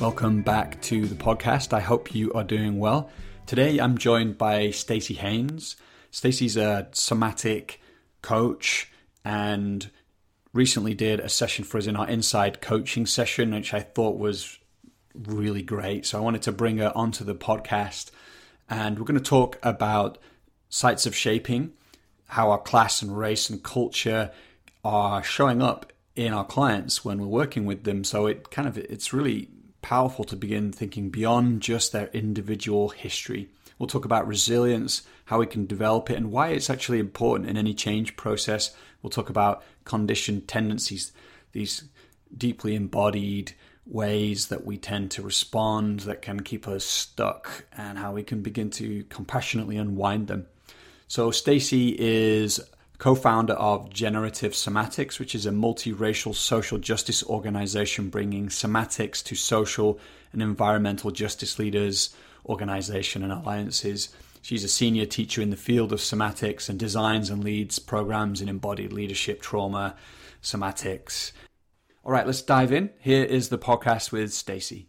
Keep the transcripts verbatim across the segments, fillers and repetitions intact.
Welcome back to the podcast. I hope you are doing well. Today I'm joined by Stacey Haynes. Stacey's a somatic coach and recently did a session for us in our Inside coaching session, which I thought was really great. So I wanted to bring her onto the podcast, and we're going to talk about sites of shaping, how our class and race and culture are showing up in our clients when we're working with them. So it kind of, it's really powerful to begin thinking beyond just their individual history. We'll talk about resilience, how we can develop it, and why it's actually important in any change process. We'll talk about conditioned tendencies, these deeply embodied ways that we tend to respond that can keep us stuck, and how we can begin to compassionately unwind them. So Stacey is co-founder of Generative Somatics, which is a multiracial social justice organization bringing somatics to social and environmental justice leaders, organization and alliances. She's a senior teacher in the field of somatics and designs and leads programs in embodied leadership, trauma, somatics. All right, let's dive in. Here is the podcast with Stacey.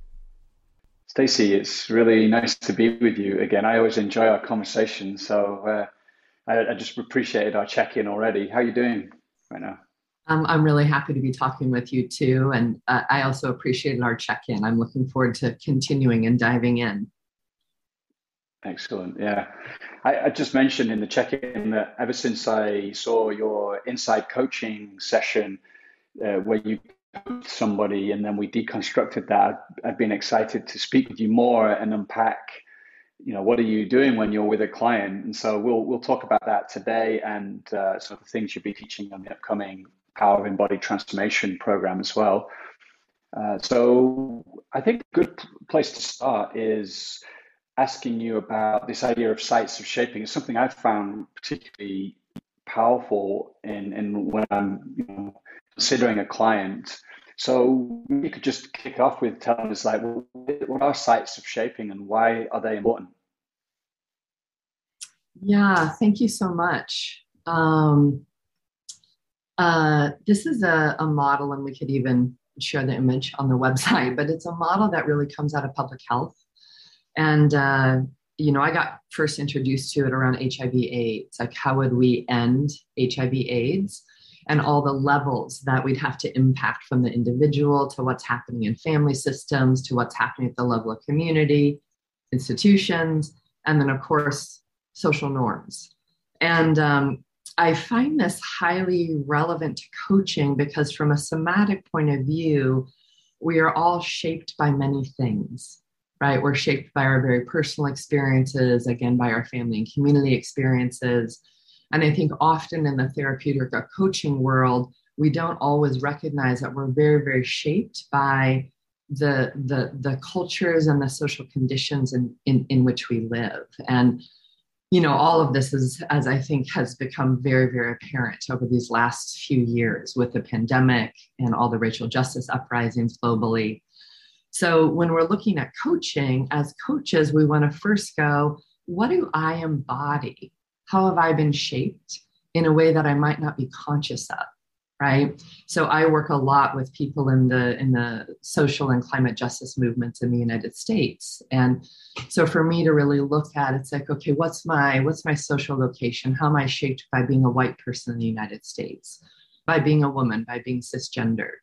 Stacey, it's really nice to be with you again. I always enjoy our conversation, so uh, I, I just appreciated our check-in already. How are you doing right now? Um, I'm really happy to be talking with you too. And uh, I also appreciated our check-in. I'm looking forward to continuing and diving in. Excellent. Yeah. I, I just mentioned in the check-in that ever since I saw your Inside coaching session uh, where you coached somebody and then we deconstructed that, I've, I've been excited to speak with you more and unpack, you know, what are you doing when you're with a client? And so we'll we'll talk about that today, and uh, sort of things you'll be teaching on the upcoming Power of Embodied Transformation program as well. Uh, so I think a good place to start is asking you about this idea of sites of shaping. It's something I've found particularly powerful in, in when I'm you know, considering a client. So you could just kick off with telling us, like, well, what are sites of shaping and why are they important? Yeah, thank you so much. Um, uh, this is a, a model, and we could even share the image on the website, but it's a model that really comes out of public health. And, uh, you know, I got first introduced to it around H I V AIDS, like how would we end H I V AIDS? And all the levels that we'd have to impact, from the individual to what's happening in family systems, to what's happening at the level of community, institutions, and then, of course, social norms. And um, I find this highly relevant to coaching because from a somatic point of view, we are all shaped by many things, right? We're shaped by our very personal experiences, again, by our family and community experiences. And I think often in the therapeutic or coaching world, we don't always recognize that we're very, very shaped by the, the, the cultures and the social conditions in, in, in which we live. And, you know, all of this is, as I think, has become very, very apparent over these last few years with the pandemic and all the racial justice uprisings globally. So when we're looking at coaching, as coaches, we want to first go, what do I embody? How have I been shaped in a way that I might not be conscious of, right? So I work a lot with people in the in the social and climate justice movements in the United States. And so for me to really look at, it's like, okay, what's my what's my social location? How am I shaped by being a white person in the United States, by being a woman, by being cisgendered?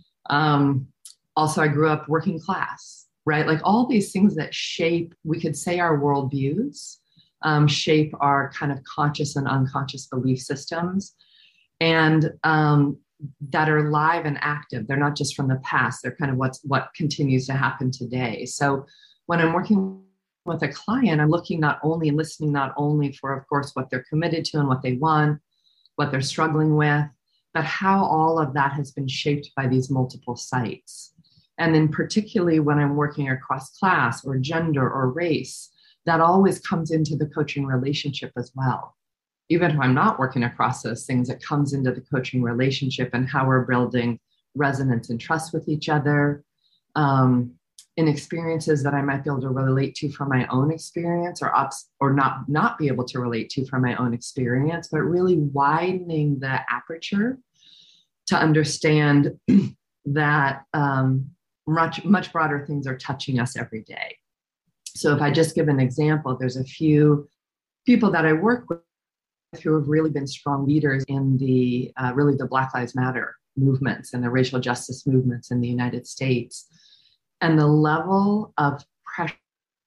Um, also, I grew up working class, right? Like all these things that shape, we could say, our worldviews. Um, shape our kind of conscious and unconscious belief systems, and um, that are live and active. They're not just from the past. They're kind of what's what continues to happen today. So when I'm working with a client, I'm looking not only and listening not only for, of course, what they're committed to and what they want, what they're struggling with, but how all of that has been shaped by these multiple sites. And then particularly when I'm working across class or gender or race, that always comes into the coaching relationship as well. Even if I'm not working across those things, it comes into the coaching relationship and how we're building resonance and trust with each other, um, in experiences that I might be able to relate to from my own experience, or ups, or not, not be able to relate to from my own experience, but really widening the aperture to understand that um, much, much broader things are touching us every day. So if I just give an example, there's a few people that I work with who have really been strong leaders in the uh, really the Black Lives Matter movements and the racial justice movements in the United States. And the level of pressure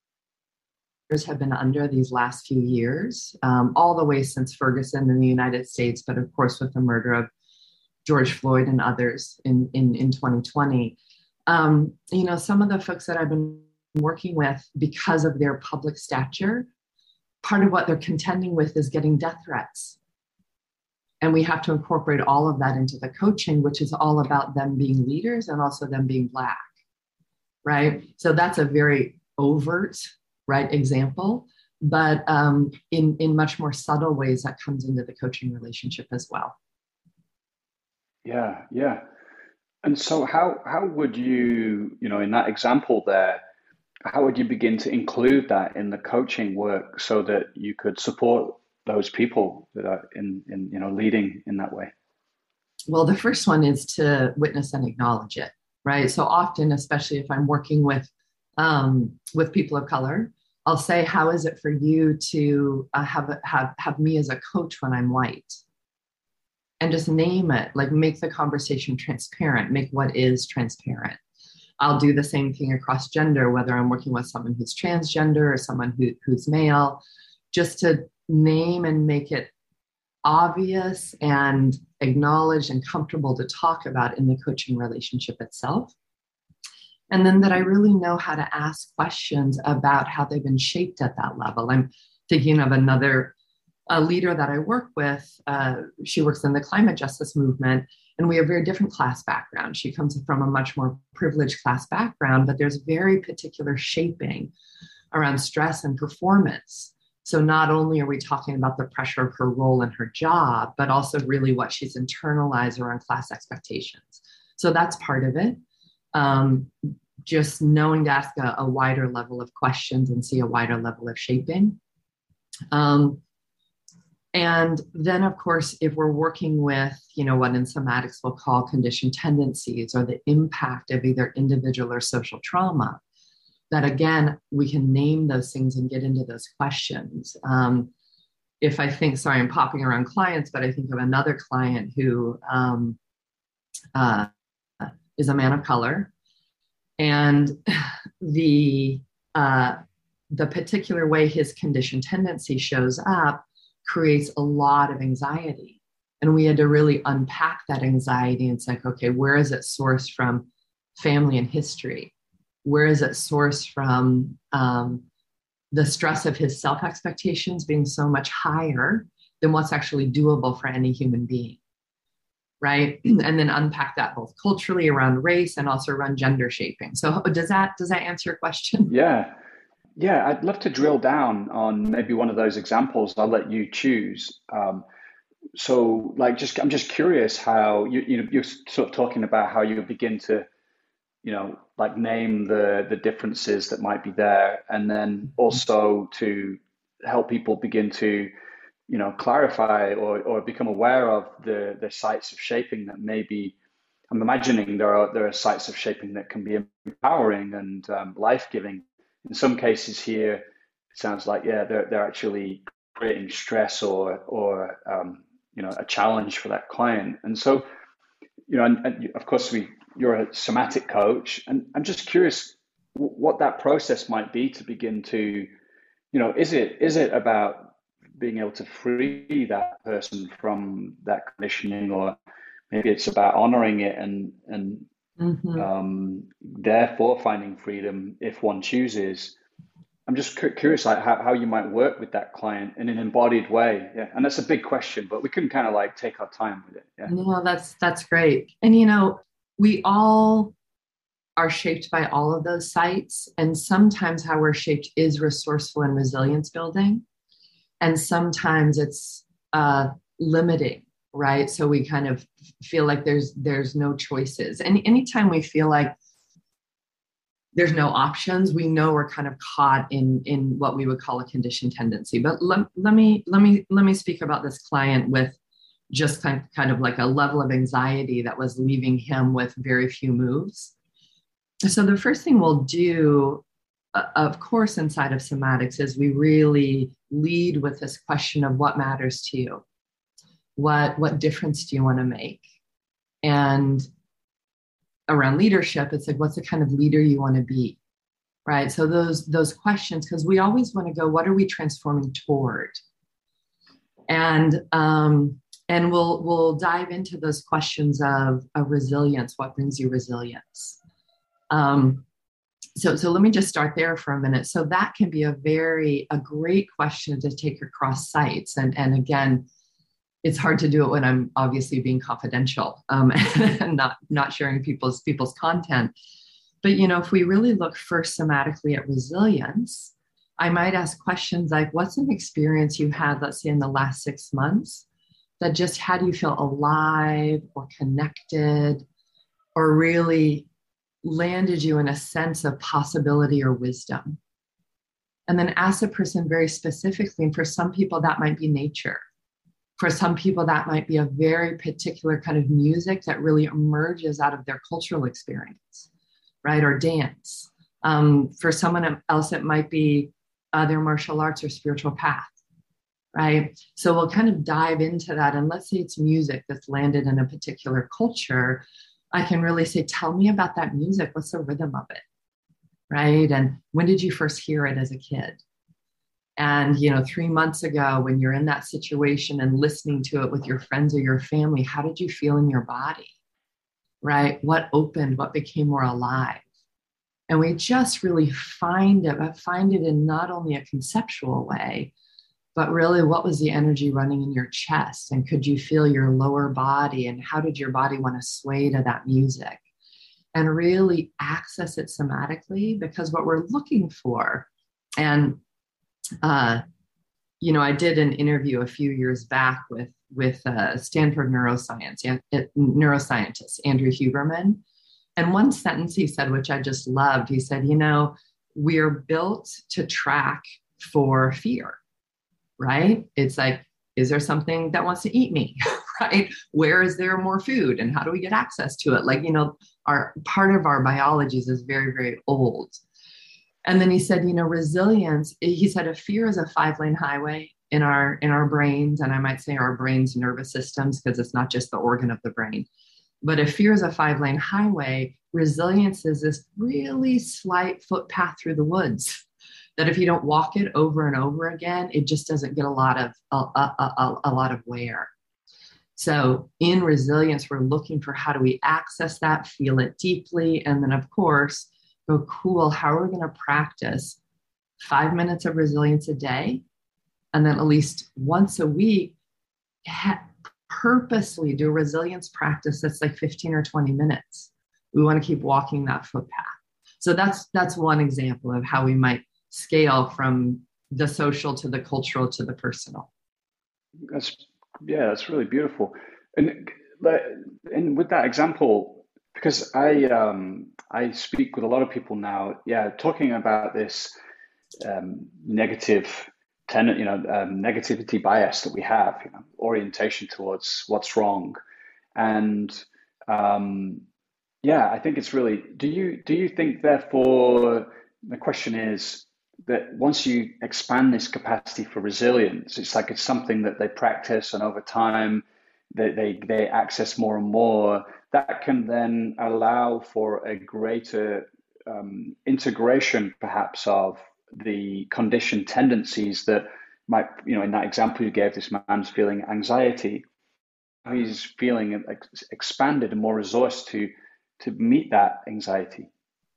have been under these last few years, um, all the way since Ferguson in the United States, but of course with the murder of George Floyd and others in, in, in twenty twenty. Um, you know, some of the folks that I've been working with, because of their public stature, part of what they're contending with is getting death threats. And we have to incorporate all of that into the coaching, which is all about them being leaders and also them being Black, right? So that's a very overt, right, example, but um, in, in much more subtle ways that comes into the coaching relationship as well. Yeah, yeah. And so how how would you, you know, in that example there, how would you begin to include that in the coaching work so that you could support those people that are in, in you know, leading in that way? Well, the first one is to witness and acknowledge it, right? So often, especially if I'm working with um, with people of color, I'll say, how is it for you to uh, have, have, have me as a coach when I'm white? And just name it, like make the conversation transparent, make what is transparent. I'll do the same thing across gender, whether I'm working with someone who's transgender or someone who, who's male, just to name and make it obvious and acknowledged and comfortable to talk about in the coaching relationship itself. And then that I really know how to ask questions about how they've been shaped at that level. I'm thinking of another a leader that I work with. Uh, she works in the climate justice movement, and we have very different class background. She comes from a much more privileged class background, but there's very particular shaping around stress and performance. So not only are we talking about the pressure of her role in her job, but also really what she's internalized around class expectations. So that's part of it. Um, just knowing to ask a, a wider level of questions and see a wider level of shaping. Um, And then, of course, if we're working with, you know, what in somatics we'll call conditioned tendencies or the impact of either individual or social trauma, that again, we can name those things and get into those questions. Um, if I think, sorry, I'm popping around clients, but I think of another client who um, uh, is a man of color, and the uh, the particular way his conditioned tendency shows up creates a lot of anxiety. And we had to really unpack that anxiety and say, okay, where is it sourced from family and history? Where is it sourced from um, the stress of his self-expectations being so much higher than what's actually doable for any human being, right? And then unpack that both culturally around race and also around gender shaping. So does that, does that answer your question? Yeah. Yeah, I'd love to drill down on maybe one of those examples. I'll let you choose. Um, so, like, just I'm just curious how you you know you're sort of talking about how you begin to, you know, like name the the differences that might be there, and then also to help people begin to, you know, clarify or or become aware of the the sites of shaping that maybe. I'm imagining there are there are sites of shaping that can be empowering and um, life-giving. In some cases here, it sounds like, yeah, they're, they're actually creating stress or, or um, you know, a challenge for that client. And so, you know, and, and of course, we you're a somatic coach, and I'm just curious what that process might be to begin to, you know, is it is it about being able to free that person from that conditioning, or maybe it's about honoring it and, and Mm-hmm. Um, therefore finding freedom if one chooses. I'm just cu- curious like how, how you might work with that client in an embodied way. Yeah. And that's a big question, but we can kind of like take our time with it. Yeah. No, that's, that's great. And, you know, we all are shaped by all of those sites. And sometimes how we're shaped is resourceful and resilience building. And sometimes it's uh, limiting. Right. So we kind of feel like there's there's no choices. And anytime we feel like there's no options, we know we're kind of caught in in what we would call a conditioned tendency. But let, let me let me let me speak about this client with just kind of, kind of like a level of anxiety that was leaving him with very few moves. So the first thing we'll do, uh, of course, inside of somatics is we really lead with this question of what matters to you. What, what difference do you want to make? And around leadership, it's like, what's the kind of leader you want to be, right? So those, those questions, because we always want to go, what are we transforming toward? And, um, and we'll, we'll dive into those questions of, of resilience. What brings you resilience? Um, so, so let me just start there for a minute. So that can be a very, a great question to take across sites. And, and again, it's hard to do it when I'm obviously being confidential, um, and not, not sharing people's, people's content. But, you know, if we really look first somatically at resilience, I might ask questions like, what's an experience you had, let's say in the last six months, that just had you feel alive or connected, or really landed you in a sense of possibility or wisdom? And then ask the person very specifically, and for some people that might be nature. For some people, that might be a very particular kind of music that really emerges out of their cultural experience, right? Or dance. Um, for someone else, it might be uh, their martial arts or spiritual path, right? So we'll kind of dive into that. And let's say it's music that's landed in a particular culture. I can really say, tell me about that music. What's the rhythm of it, right? And when did you first hear it as a kid? And, you know, three months ago, when you're in that situation and listening to it with your friends or your family, how did you feel in your body, right? What opened, what became more alive? And we just really find it, but find it in not only a conceptual way, but really what was the energy running in your chest? And could you feel your lower body? And how did your body want to sway to that music? And really access it somatically, because what we're looking for, and Uh, you know, I did an interview a few years back with with uh, Stanford neuroscience uh, neuroscientist Andrew Huberman, and one sentence he said, which I just loved. He said, "You know, we're built to track for fear, right? It's like, is there something that wants to eat me, right? Where is there more food, and how do we get access to it? Like, you know, our part of our biologies is very, very old." And then he said, you know, resilience, he said, a fear is a five lane highway in our, in our brains. And I might say our brain's nervous systems, because it's not just the organ of the brain, but if fear is a five lane highway, resilience is this really slight footpath through the woods that if you don't walk it over and over again, it just doesn't get a lot of, a, a, a, a lot of wear. So in resilience, we're looking for how do we access that, feel it deeply. And then of course, go, cool, how are we going to practice five minutes of resilience a day? And then at least once a week, ha- purposely do a resilience practice that's like fifteen or twenty minutes. We want to keep walking that footpath. So that's that's one example of how we might scale from the social to the cultural to the personal. That's, yeah, that's really beautiful. And, and with that example, because I um, I speak with a lot of people now, yeah, talking about this um, negative tenant, you know, um, negativity bias that we have, you know, orientation towards what's wrong, and um, yeah, I think it's really. Do you do you think therefore the question is that once you expand this capacity for resilience, it's like it's something that they practice, and over time they they, they access more and more, that can then allow for a greater um, integration, perhaps, of the conditioned tendencies that might, you know, in that example you gave, this man's feeling anxiety, he's feeling ex- expanded and more resourced to to meet that anxiety.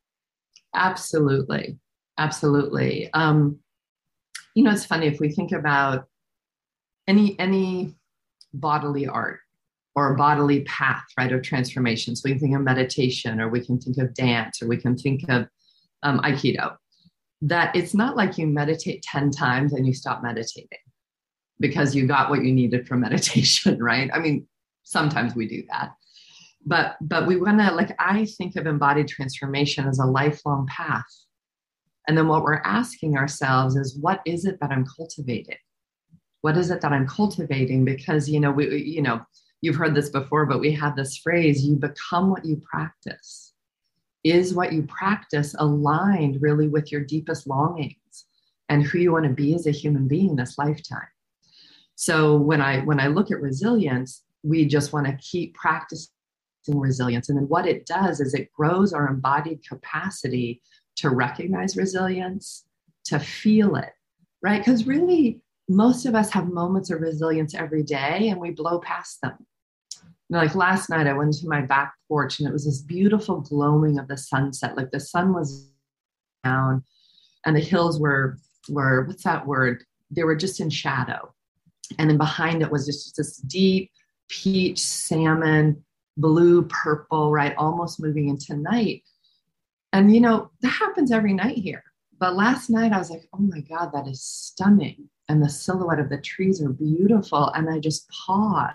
Absolutely, absolutely. Um, you know, it's funny if we think about any any bodily art or a bodily path, right, of transformation. So we can think of meditation, or we can think of dance, or we can think of um, Aikido. That it's not like you meditate ten times and you stop meditating because you got what you needed from meditation, right? I mean, sometimes we do that. But but we want to, like, I think of embodied transformation as a lifelong path. And then what we're asking ourselves is, what is it that I'm cultivating? What is it that I'm cultivating? Because, you know, we, you know, you've heard this before, but we have this phrase, you become what you practice. is what you practice aligned really with your deepest longings and who you want to be as a human being this lifetime? So when I when I look at resilience, we just want to keep practicing resilience. And then what it does is it grows our embodied capacity to recognize resilience, to feel it, right? Because really, most of us have moments of resilience every day and we blow past them. You know, like last night, I went to my back porch and it was this beautiful glowing of the sunset. Like the sun was down and the hills were, were what's that word? They were just in shadow. And then behind it was just this deep peach, salmon, blue, purple, right? Almost moving into night. And, you know, that happens every night here. But last night I was like, oh my God, that is stunning. And the silhouette of the trees are beautiful. And I just paused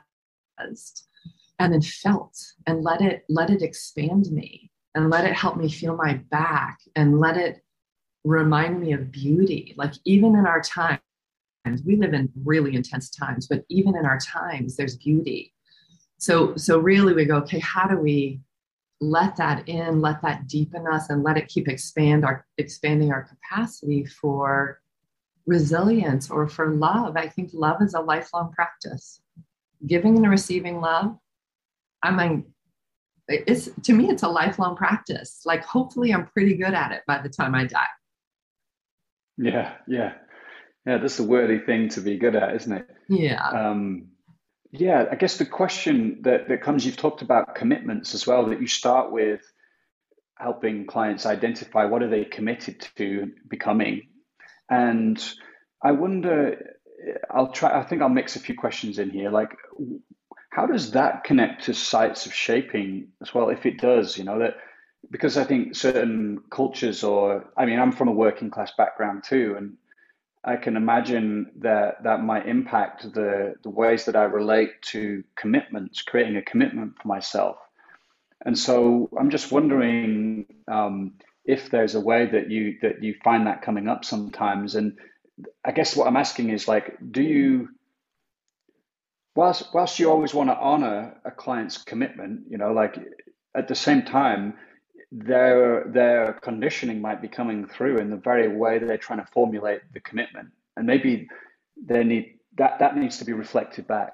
and then felt and let it, let it expand me and let it help me feel my back and let it remind me of beauty. Like even in our times, we live in really intense times, but even in our times, there's beauty. So, so really we go, okay, how do we let that in, let that deepen us and let it keep expand our, expanding our capacity for resilience or for love? I think love is a lifelong practice. Giving and receiving love, I mean, it's, to me, it's a lifelong practice. Like, hopefully I'm pretty good at it by the time I die. Yeah, yeah. Yeah, that's a worthy thing to be good at, isn't it? Yeah. Um, yeah, I guess the question that, that comes, you've talked about commitments as well, that you start with helping clients identify what are they committed to becoming. And I wonder, I'll try, I think I'll mix a few questions in here. Like, how does that connect to sites of shaping as well, if it does, you know, that, because I think certain cultures or, I mean, I'm from a working class background too, and I can imagine that that might impact the, the ways that I relate to commitments, creating a commitment for myself. And so I'm just wondering um, if there's a way that you that you find that coming up sometimes. And I guess what I'm asking is like, do you, whilst whilst you always want to honor a client's commitment, you know, like at the same time, their their conditioning might be coming through in the very way that they're trying to formulate the commitment, and maybe they need that that needs to be reflected back.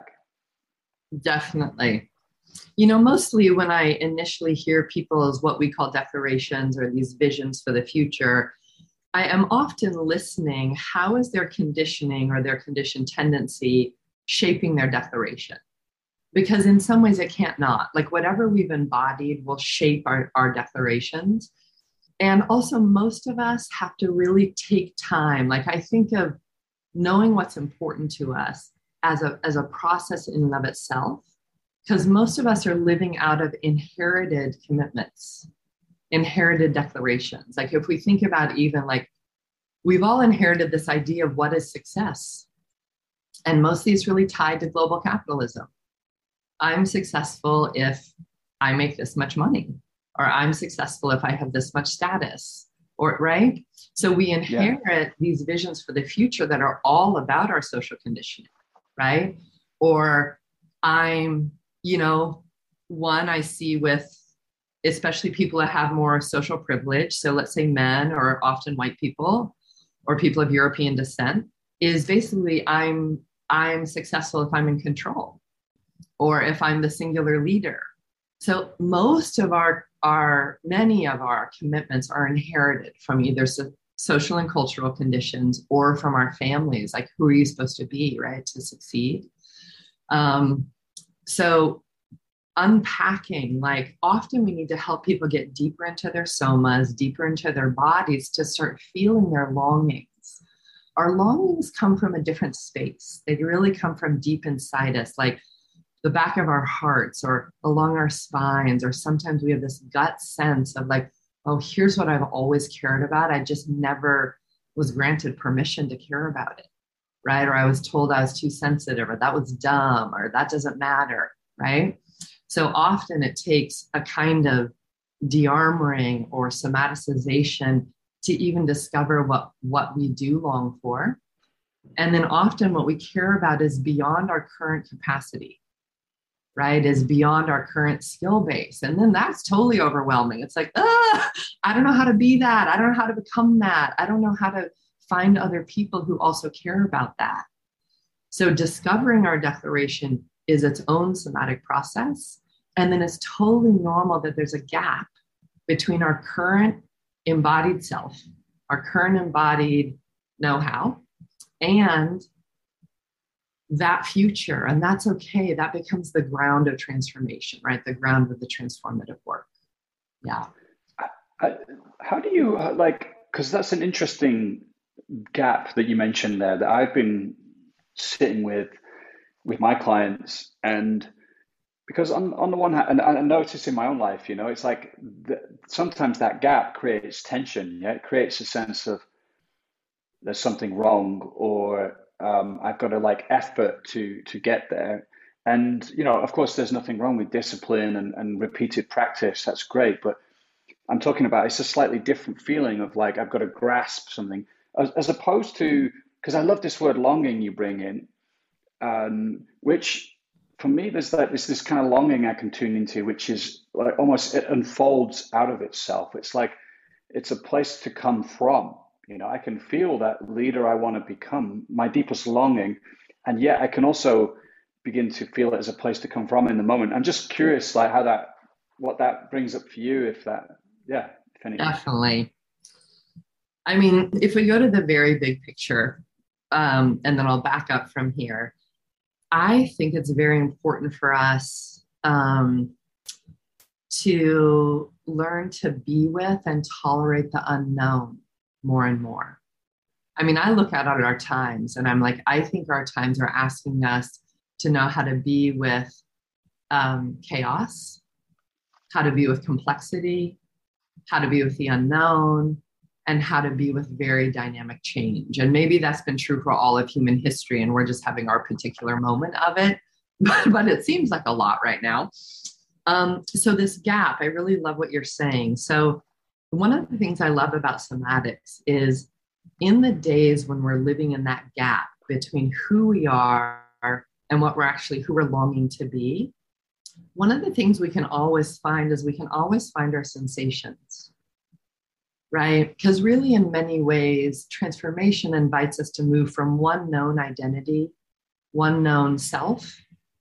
Definitely. You know, mostly when I initially hear people's what we call declarations or these visions for the future, I am often listening, how is their conditioning or their conditioned tendency shaping their declaration? Because in some ways it can't not. Like whatever we've embodied will shape our, our declarations. And also most of us have to really take time. Like I think of knowing what's important to us as a, as a process in and of itself, because most of us are living out of inherited commitments, inherited declarations. Like if we think about even like, we've all inherited this idea of what is success. And mostly it's really tied to global capitalism. I'm successful if I make this much money, or I'm successful if I have this much status, or right? So we inherit yeah. these visions for the future that are all about our social conditioning, right? Or I'm, you know, one I see with, especially people that have more social privilege. So let's say men or often white people or people of European descent is basically I'm, I'm successful if I'm in control, or if I'm the singular leader. So most of our, our many of our commitments are inherited from either so, social and cultural conditions or from our families, like who are you supposed to be, right, to succeed? Um, so unpacking, like often we need to help people get deeper into their somas, deeper into their bodies to start feeling their longings. Our longings come from a different space. They really come from deep inside us, like the back of our hearts or along our spines, or sometimes we have this gut sense of like, oh, here's what I've always cared about. I just never was granted permission to care about it, right? Or I was told I was too sensitive, or that was dumb, or that doesn't matter, right? So often it takes a kind of de-armoring or somaticization to even discover what, what we do long for. And then often what we care about is beyond our current capacity. right, is beyond our current skill base. And then that's totally overwhelming. It's like, ah, I don't know how to be that. I don't know how to become that. I don't know how to find other people who also care about that. So discovering our declaration is its own somatic process. And then it's totally normal that there's a gap between our current embodied self, our current embodied know-how, and that future. And that's okay. That becomes the ground of transformation, right? The ground of the transformative work. Yeah. I, I, how do you uh, like, because that's an interesting gap that you mentioned there that I've been sitting with with my clients. And because on, on the one hand, and I notice in my own life, you know, it's like the, sometimes that gap creates tension. Yeah, it creates a sense of there's something wrong, or um, I've got to like effort to to get there. And you know, of course, there's nothing wrong with discipline and, and repeated practice. That's great, but I'm talking about it's a slightly different feeling of like I've got to grasp something, as, as opposed to, because I love this word longing you bring in, um, which for me there's like this this kind of longing I can tune into, which is like almost it unfolds out of itself. It's like it's a place to come from. You know, I can feel that leader I want to become, my deepest longing, and yet I can also begin to feel it as a place to come from in the moment. I'm just curious, like how that, what that brings up for you, if that, yeah, if anything. Definitely. I mean, if we go to the very big picture, um, and then I'll back up from here, I think it's very important for us um, to learn to be with and tolerate the unknown more and more. I mean, I look out at our times and I'm like, I think our times are asking us to know how to be with um, chaos, how to be with complexity, how to be with the unknown, and how to be with very dynamic change. And maybe that's been true for all of human history, and we're just having our particular moment of it, but, but it seems like a lot right now. Um, so this gap, I really love what you're saying. So one of the things I love about somatics is in the days when we're living in that gap between who we are and what we're actually, who we're longing to be, one of the things we can always find is we can always find our sensations, right? Because really in many ways, transformation invites us to move from one known identity, one known self,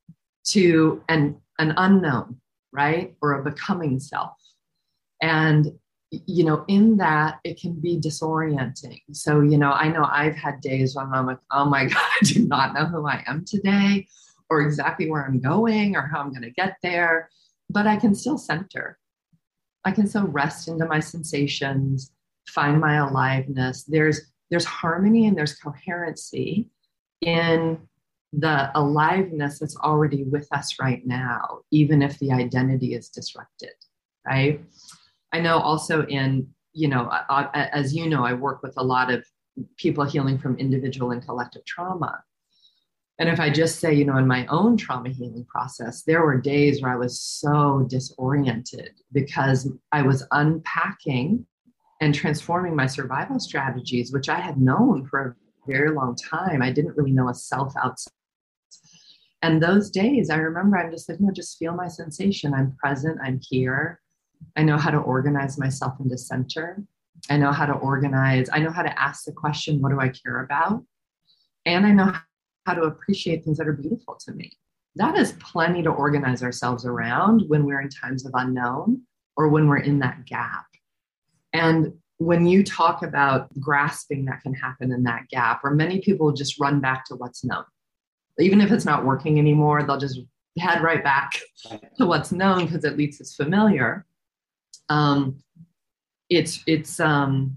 to an, an unknown, right? Or a becoming self. And you know, in that, it can be disorienting. So, you know, I know I've had days when I'm like, oh my God, I do not know who I am today or exactly where I'm going or how I'm going to get there, but I can still center. I can still rest into my sensations, find my aliveness. There's, there's harmony and there's coherency in the aliveness that's already with us right now, even if the identity is disrupted, right? I know also in, you know, I, I, as you know, I work with a lot of people healing from individual and collective trauma. And if I just say, you know, in my own trauma healing process, there were days where I was so disoriented because I was unpacking and transforming my survival strategies, which I had known for a very long time. I didn't really know a self outside. And those days, I remember I'm just like, no, just feel my sensation. I'm present. I'm here. I know how to organize myself into center. I know how to organize. I know how to ask the question, what do I care about? And I know how to appreciate things that are beautiful to me. That is plenty to organize ourselves around when we're in times of unknown or when we're in that gap. And when you talk about grasping that can happen in that gap, or many people just run back to what's known. Even if it's not working anymore, they'll just head right back to what's known because at least it's familiar. Um, it's it's um,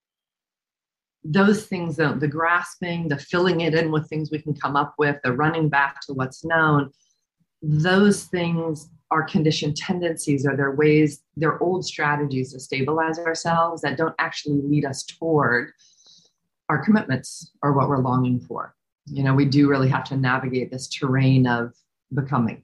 those things, the, the grasping, the filling it in with things we can come up with, the running back to what's known, those things are conditioned tendencies, or they're ways, they're old strategies to stabilize ourselves that don't actually lead us toward our commitments or what we're longing for. You know, we do really have to navigate this terrain of becoming.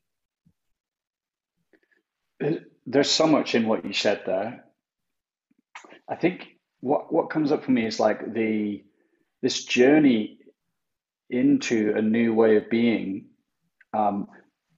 There's so much in what you said there. I think what what comes up for me is like the this journey into a new way of being. Um,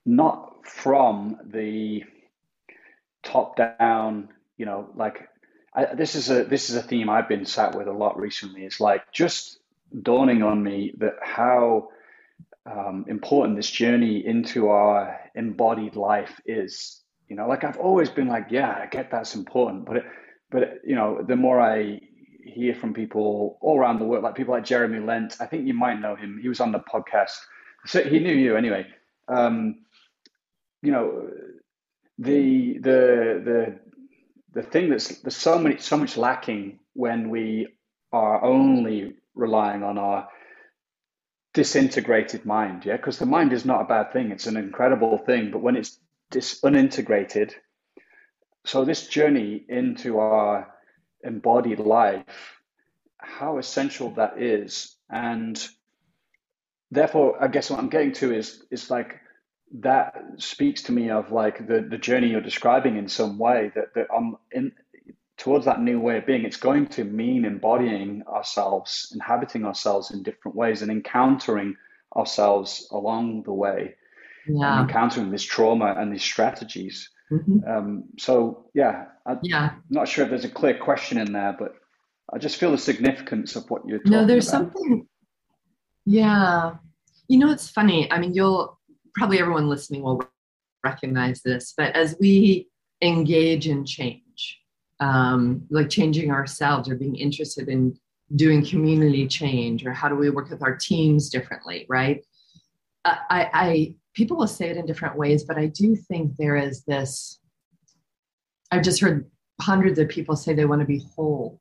not from the top down, you know, like I, this is a this is a theme I've been sat with a lot recently. It's like just dawning on me that how um, important this journey into our embodied life is. You know, like I've always been like, yeah, I get that's important, but it, but it, you know, the more I hear from people all around the world, like people like Jeremy Lent, I think you might know him. He was on the podcast, so he knew you anyway. Um, you know, the the the the thing that's there's so many so much lacking when we are only relying on our disintegrated mind, yeah, because the mind is not a bad thing, it's an incredible thing, but when it's dis- unintegrated, so this journey into our embodied life, how essential that is. And therefore I guess what I'm getting to is is like that speaks to me of like the the journey you're describing in some way, that that I'm in towards that new way of being. It's going to mean embodying ourselves, inhabiting ourselves in different ways, and encountering ourselves along the way, and Yeah. encountering this trauma and these strategies. Mhm. Um, so yeah, I'm Yeah. not sure if there's a clear question in there, but I just feel the significance of what you're No, talking there's about. something. Yeah. You know, it's funny. I mean, you'll probably everyone listening will recognize this, but as we engage in change, um, like changing ourselves or being interested in doing community change, or how do we work with our teams differently, right? I, I, I people will say it in different ways, but I do think there is this. I've just heard hundreds of people say they want to be whole.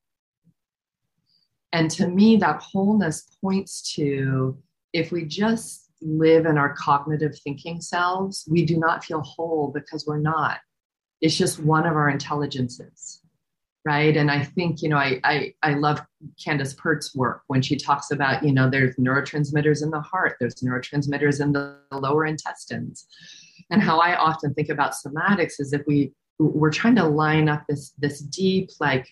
And to me, that wholeness points to, if we just live in our cognitive thinking selves, we do not feel whole, because we're not. It's just one of our intelligences, right? And I think, you know, I I, I love Candace Pert's work when she talks about, you know, there's neurotransmitters in the heart, there's neurotransmitters in the lower intestines. And how I often think about somatics is if we, we're trying to line up this, this deep, like,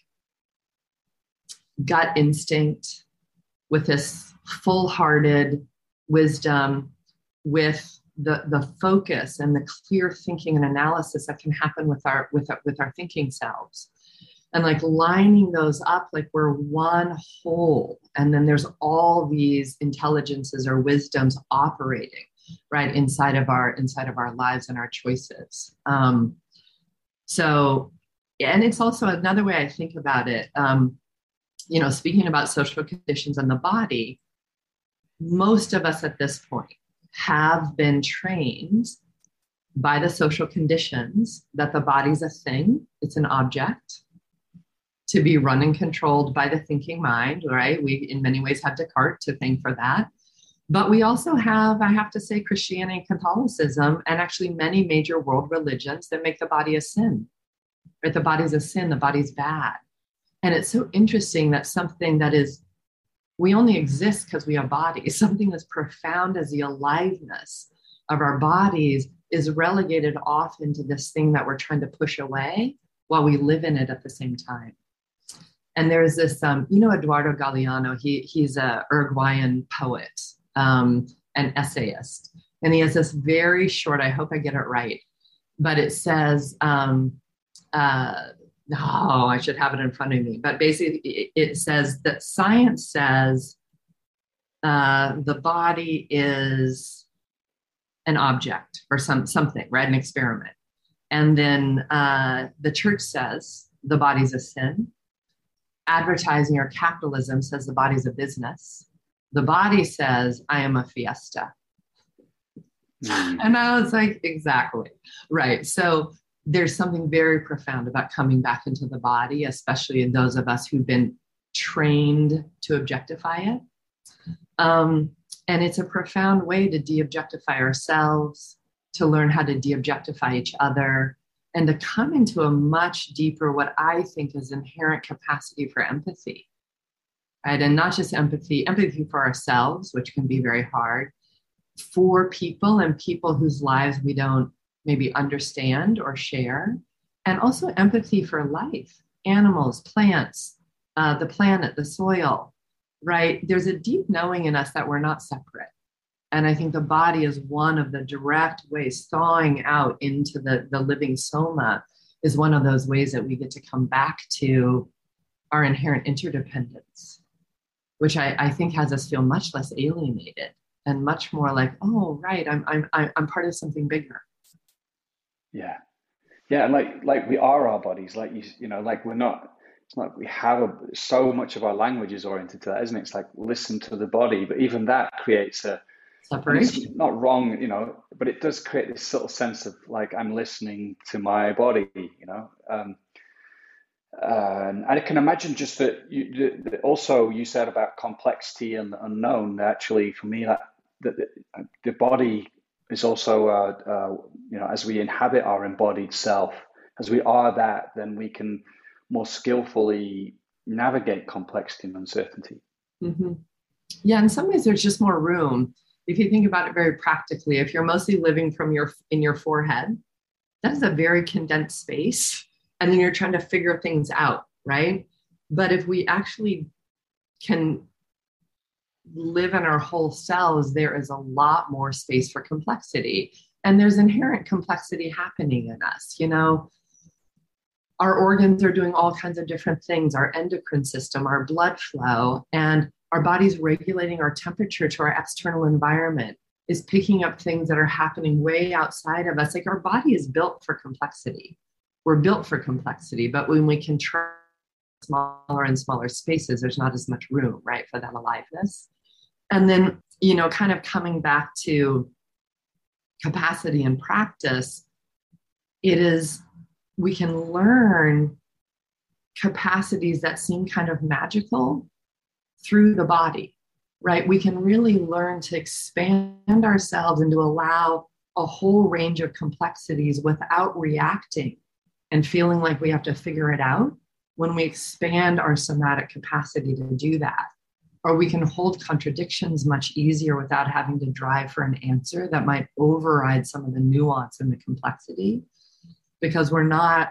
gut instinct with this full-hearted wisdom, with the the focus and the clear thinking and analysis that can happen with our with our, with our thinking selves, and like lining those up like we're one whole. And then there's all these intelligences or wisdoms operating right inside of our inside of our lives and our choices. Um, so, and it's also another way I think about it. Um, you know, speaking about social conditions in the body, most of us at this point have been trained by the social conditions that the body's a thing, it's an object, to be run and controlled by the thinking mind, right? We, in many ways, have Descartes to thank for that. But we also have, I have to say, Christianity and Catholicism, and actually many major world religions that make the body a sin, right? The body's a sin, the body's bad. And it's so interesting that something that is, we only exist because we have bodies, something as profound as the aliveness of our bodies is relegated off into this thing that we're trying to push away while we live in it at the same time. And there's this, um, you know, Eduardo Galeano, he, he's a Uruguayan poet, um, an essayist. And he has this very short, I hope I get it right, but it says, um, uh, oh, I should have it in front of me. But basically, it, it says that science says uh, the body is an object or some something, right? An experiment. And then uh, the church says the body's a sin. Advertising or capitalism says the body's a business. The body says, I am a fiesta. Mm. And I was like, exactly. Right. So there's something very profound about coming back into the body, especially in those of us who've been trained to objectify it. Um, and it's a profound way to de-objectify ourselves, to learn how to de-objectify each other, and to come into a much deeper, what I think is inherent capacity for empathy, right? And not just empathy, empathy for ourselves, which can be very hard, for people and people whose lives we don't maybe understand or share, and also empathy for life, animals, plants, uh, the planet, the soil, right? There's a deep knowing in us that we're not separate. And I think the body is one of the direct ways, thawing out into the, the living soma is one of those ways that we get to come back to our inherent interdependence, which I, I think has us feel much less alienated and much more like, oh, right, I'm, I'm, I'm part of something bigger. Yeah. Yeah. And like, like we are our bodies, like you, you know, like we're not, it's not, we have a, so much of our language is oriented to that, isn't it? It's like, listen to the body, but even that creates a, and it's Separation. not wrong, you know, but it does create this subtle sense of like, I'm listening to my body, you know. Um, uh, and I can imagine just that you the, the, also you said about complexity and the unknown. Actually, for me, that, that the, the body is also, uh, uh, you know, as we inhabit our embodied self, as we are that, then we can more skillfully navigate complexity and uncertainty. Mm-hmm. Yeah, in some ways, there's just more room. If you think about it very practically, if you're mostly living from your in your forehead, that is a very condensed space. And then you're trying to figure things out, right? But if we actually can live in our whole selves, there is a lot more space for complexity. And there's inherent complexity happening in us. You know, our organs are doing all kinds of different things, our endocrine system, our blood flow, and our body's regulating our temperature to our external environment, is picking up things that are happening way outside of us. Like our body is built for complexity. We're built for complexity, but when we can try smaller and smaller spaces, there's not as much room, right, for that aliveness. And then, you know, kind of coming back to capacity and practice, it is, we can learn capacities that seem kind of magical through the body, right? We can really learn to expand ourselves and to allow a whole range of complexities without reacting and feeling like we have to figure it out when we expand our somatic capacity to do that. Or we can hold contradictions much easier without having to drive for an answer that might override some of the nuance and the complexity, because we're not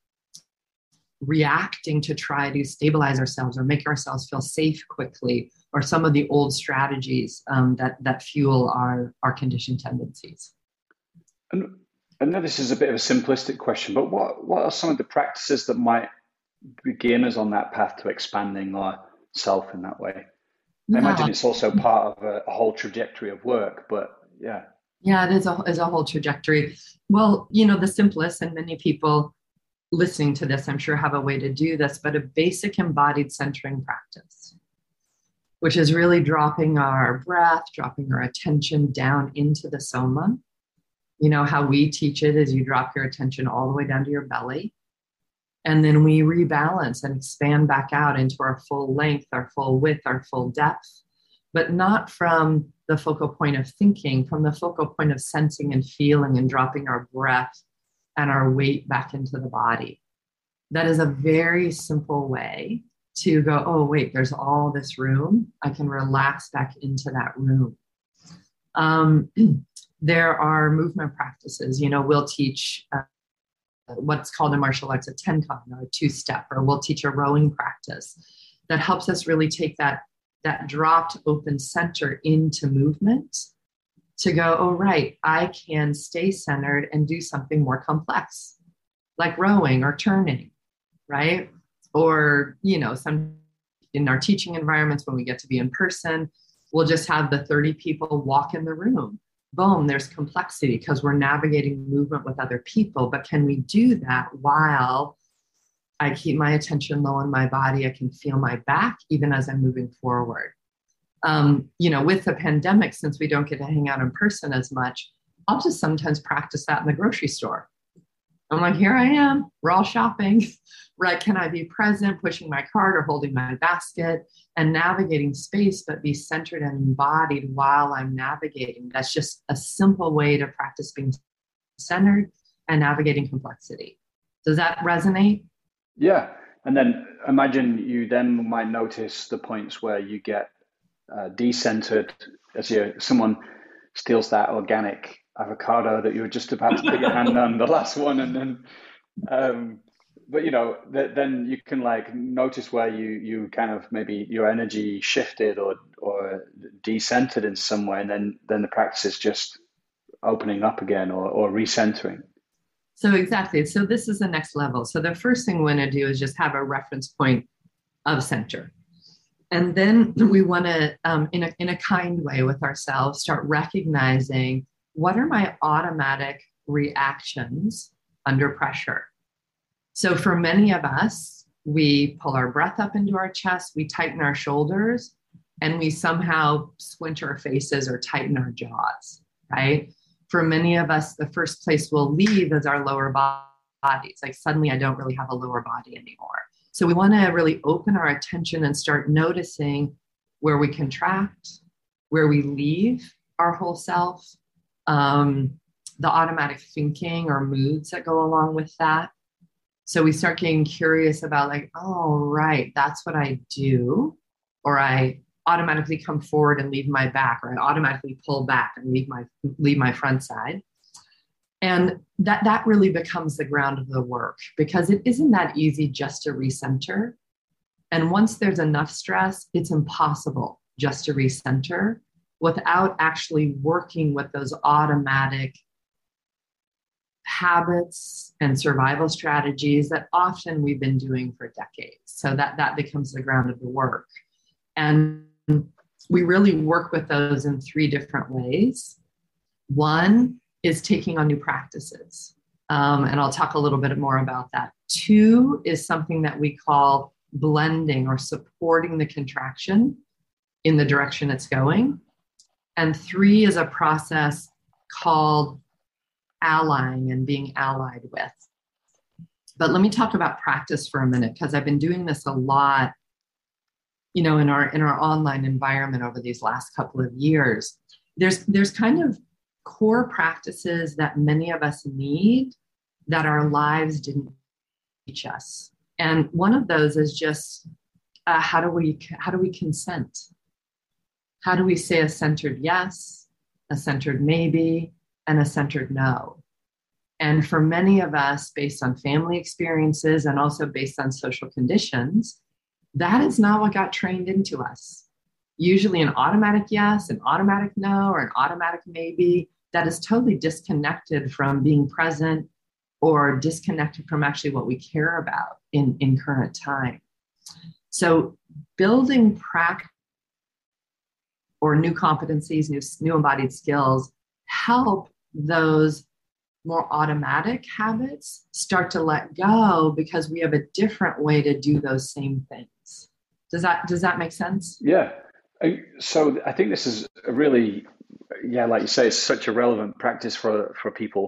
reacting to try to stabilize ourselves or make ourselves feel safe quickly, or some of the old strategies um, that, that fuel our, our conditioned tendencies. And I know this is a bit of a simplistic question, but what, what are some of the practices that might begin us on that path to expanding our self in that way? I imagine it's also part of a, a whole trajectory of work, but yeah. Yeah, it is a, is a whole trajectory. Well, you know, the simplest, and many people listening to this, I'm sure, have a way to do this, but a basic embodied centering practice, which is really dropping our breath, dropping our attention down into the soma. You know, how we teach it is you drop your attention all the way down to your belly. And then we rebalance and expand back out into our full length, our full width, our full depth, but not from the focal point of thinking, from the focal point of sensing and feeling and dropping our breath and our weight back into the body. That is a very simple way to go, oh, wait, there's all this room. I can relax back into that room. Um, there are movement practices. You know, we'll teach uh, what's called in martial arts a tenkan, or a two-step, or we'll teach a rowing practice that helps us really take that, that dropped open center into movement to go, oh, right, I can stay centered and do something more complex, like rowing or turning, right? Or, you know, some in our teaching environments, when we get to be in person, we'll just have the thirty people walk in the room. Boom, there's complexity because we're navigating movement with other people. But can we do that while I keep my attention low on my body? I can feel my back even as I'm moving forward. Um, you know, with the pandemic, since we don't get to hang out in person as much, I'll just sometimes practice that in the grocery store. I'm like, here I am, we're all shopping, right? Can I be present, pushing my cart or holding my basket and navigating space, but be centered and embodied while I'm navigating? That's just a simple way to practice being centered and navigating complexity. Does that resonate? Yeah. And then imagine you then might notice the points where you get uh, decentered as you, someone steals that organic avocado that you were just about to put your hand on, the last one, and then um, but you know, th- then you can like notice where you you kind of maybe your energy shifted or or decentered in some way, and then then the practice is just opening up again or or recentering. So exactly. So this is the next level. So the first thing we want to do is just have a reference point of center. And then we want to, um, in, a, in a kind way with ourselves, start recognizing what are my automatic reactions under pressure. So for many of us, we pull our breath up into our chest, we tighten our shoulders, and we somehow squint our faces or tighten our jaws, right? For many of us, the first place we'll leave is our lower body. It's like suddenly I don't really have a lower body anymore. So we want to really open our attention and start noticing where we contract, where we leave our whole self, um, the automatic thinking or moods that go along with that. So we start getting curious about like, oh, right, that's what I do. Or I automatically come forward and leave my back, or I automatically pull back and leave my leave my front side. And that, that really becomes the ground of the work, because it isn't that easy just to recenter. And once there's enough stress, it's impossible just to recenter without actually working with those automatic habits and survival strategies that often we've been doing for decades. So that, that becomes the ground of the work. And we really work with those in three different ways. One is taking on new practices. Um, and I'll talk a little bit more about that. Two is something that we call blending or supporting the contraction in the direction it's going. And three is a process called allying and being allied with. But let me talk about practice for a minute, because I've been doing this a lot, you know, in our in our online environment over these last couple of years. There's there's kind of core practices that many of us need that our lives didn't teach us. And one of those is just uh, how do we how do we consent? How do we say a centered yes, a centered maybe, and a centered no? And for many of us, based on family experiences and also based on social conditions, that is not what got trained into us. Usually an automatic yes, an automatic no, or an automatic maybe that is totally disconnected from being present or disconnected from actually what we care about in, in current time. So building practice or new competencies, new, new embodied skills help those more automatic habits start to let go, because we have a different way to do those same things. Does that, does that make sense? Yeah. So I think this is a really, yeah, like you say, it's such a relevant practice for, for people.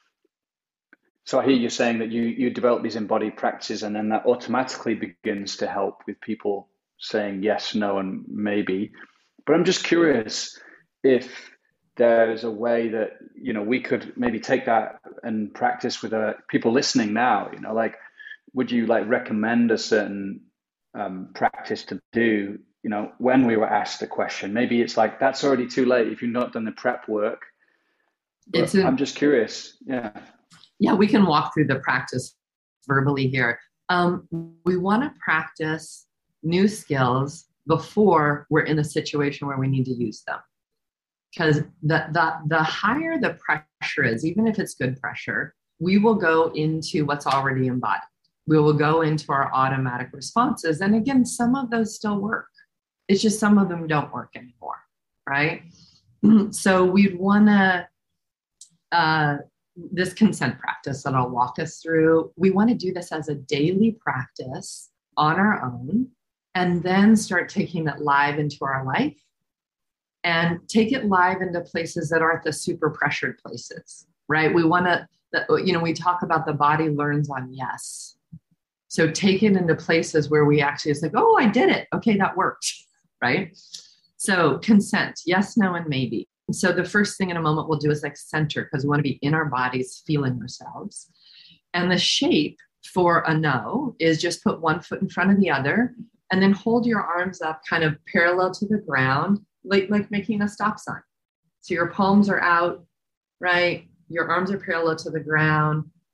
So I hear you saying that you, you develop these embodied practices, and then that automatically begins to help with people saying yes, no, and maybe. But I'm just curious if there's a way that, you know, we could maybe take that and practice with uh, people listening now, you know, like, would you like recommend a certain um, practice to do, you know, when we were asked a question? Maybe it's like, that's already too late if you've not done the prep work. It's a, I'm just curious. Yeah. Yeah, we can walk through the practice verbally here. Um, we want to practice new skills before we're in a situation where we need to use them. Because the, the, the higher the pressure is, even if it's good pressure, we will go into what's already embodied. We will go into our automatic responses. And again, some of those still work. It's just some of them don't work anymore, right? So we'd want to, uh, this consent practice that I'll walk us through, we want to do this as a daily practice on our own, and then start taking it live into our life. And take it live into places that aren't the super pressured places, right? We want to, you know, we talk about the body learns on yes. So take it into places where we actually, it's like, oh, I did it. Okay, that worked, right? So consent, yes, no, and maybe. So the first thing in a moment we'll do is like center, because we want to be in our bodies, feeling ourselves. And the shape for a no is just put one foot in front of the other, and then hold your arms up kind of parallel to the ground, like, like making a stop sign. So your palms are out, right? Your arms are parallel to the ground,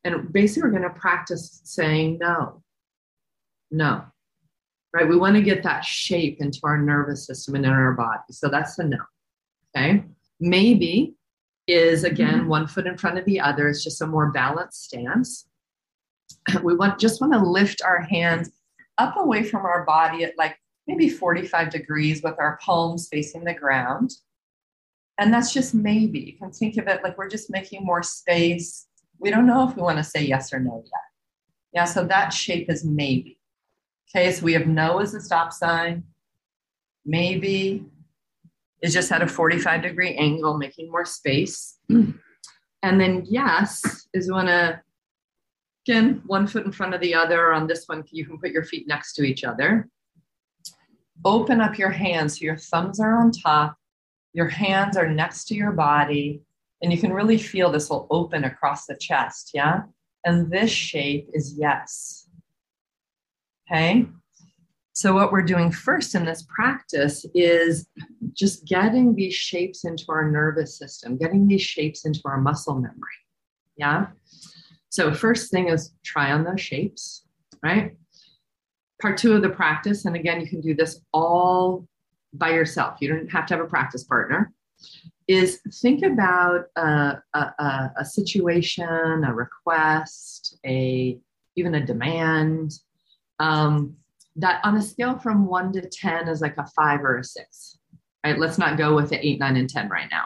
And basically, we're going to practice saying no, no, right? We want to get that shape into our nervous system and in our body. So that's the no. Okay. Maybe is, again, mm-hmm. one foot in front of the other. It's just a more balanced stance. We want just want to lift our hands up away from our body at like maybe forty-five degrees with our palms facing the ground. And that's just maybe. You can think of it like we're just making more space. We don't know if we want to say yes or no yet. Yeah, so that shape is maybe. Okay, so we have no as a stop sign. Maybe is just at a forty-five degree angle, making more space. And then yes is we want to, again, one foot in front of the other. On this one, you can put your feet next to each other. Open up your hands so your thumbs are on top. Your hands are next to your body. And you can really feel this will open across the chest, yeah? And this shape is yes. Okay? So what we're doing first in this practice is just getting these shapes into our nervous system, getting these shapes into our muscle memory, yeah? So first thing is try on those shapes, right? Part two of the practice, and again, you can do this all by yourself. You don't have to have a practice partner, is think about a, a, a situation, a request, a even a demand, um, that on a scale from one to ten is like a five or a six, right? Let's not go with the eight, nine, and ten right now.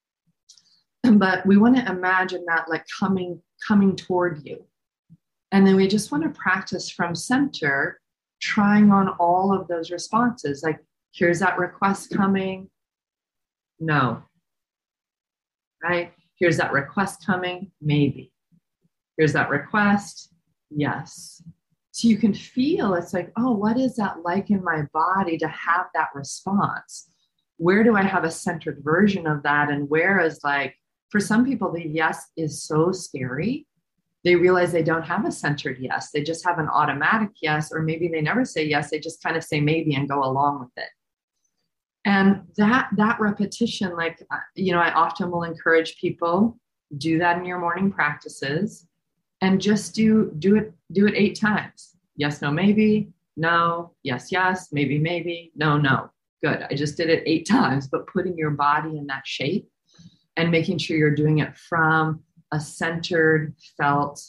But we want to imagine that like coming, coming toward you. And then we just want to practice from center, trying on all of those responses. Like, here's that request coming. No. Right? Here's that request coming. Maybe. Here's that request. Yes. So you can feel it's like, oh, what is that like in my body to have that response? Where do I have a centered version of that? And where is like, for some people, the yes is so scary. They realize they don't have a centered yes. They just have an automatic yes, or maybe they never say yes. They just kind of say maybe and go along with it. And that, that repetition, like, you know, I often will encourage people, do that in your morning practices and just do, do it, do it eight times. Yes, no, maybe, no, yes, yes, maybe, maybe, no, no. Good. I just did it eight times, but putting your body in that shape and making sure you're doing it from a centered, felt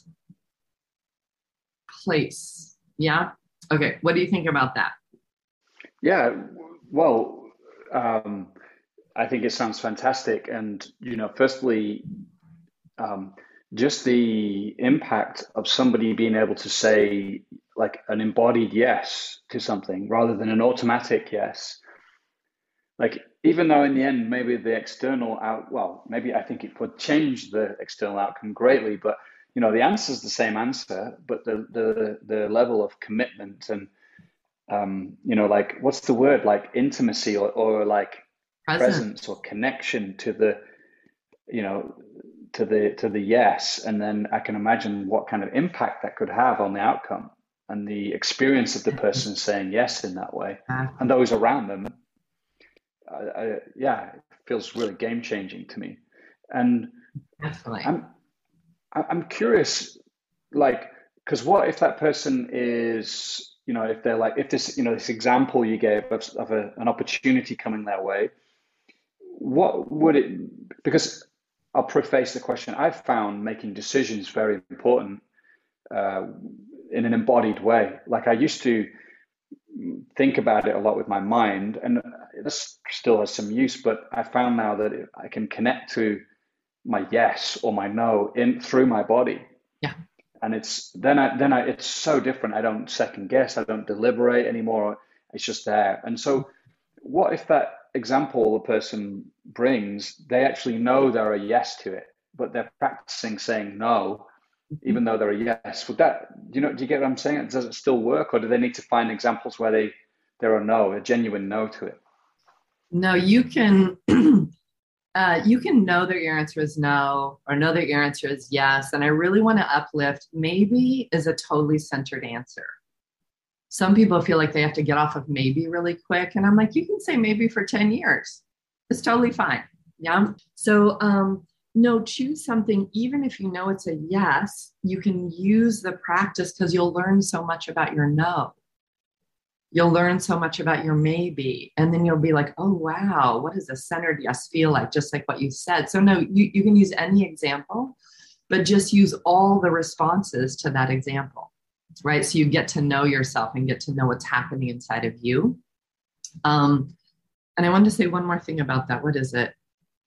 place. Yeah. Okay. What do you think about that? Yeah. Well, um, I think it sounds fantastic. And, you know, firstly, um, just the impact of somebody being able to say like an embodied yes to something rather than an automatic yes. Like, even though in the end, maybe the external out, well, maybe I think it would change the external outcome greatly, but, you know, the answer is the same answer, but the, the, the level of commitment and, um, you know, like, what's the word, like intimacy or, or like Present. presence or connection to the, you know, to the, to the yes. And then I can imagine what kind of impact that could have on the outcome and the experience of the person saying yes in that way and those around them. I, I, yeah, it feels really game changing to me. And Definitely. I'm, I'm curious, like, because what if that person is, you know, if they're like, if this, you know, this example you gave of, of a, an opportunity coming their way, what would it, because I'll preface the question, I've found making decisions very important uh, in an embodied way. Like I used to think about it a lot with my mind, and this still has some use, but I found now that I can connect to my yes or my no in through my body. Yeah. And it's then I then I it's so different. I don't second guess, I don't deliberate anymore. It's just there. And so what if that example the person brings, they actually know they're a yes to it, but they're practicing saying no, even though they're a yes? Would that, do you know, do you get what I'm saying? Does it still work, or do they need to find examples where they they're a no, a genuine no to it? No, you can uh, you can know that your answer is no, or know that your answer is yes. And I really want to uplift maybe is a totally centered answer. Some people feel like they have to get off of maybe really quick. And I'm like, you can say maybe for ten years. It's totally fine. Yeah. So um, no, choose something, even if you know it's a yes, you can use the practice because you'll learn so much about your no. You'll learn so much about your maybe. And then you'll be like, oh, wow, what does a centered yes feel like? Just like what you said. So no, you, you can use any example, but just use all the responses to that example, right? So you get to know yourself and get to know what's happening inside of you. Um, and I wanted to say one more thing about that. What is it?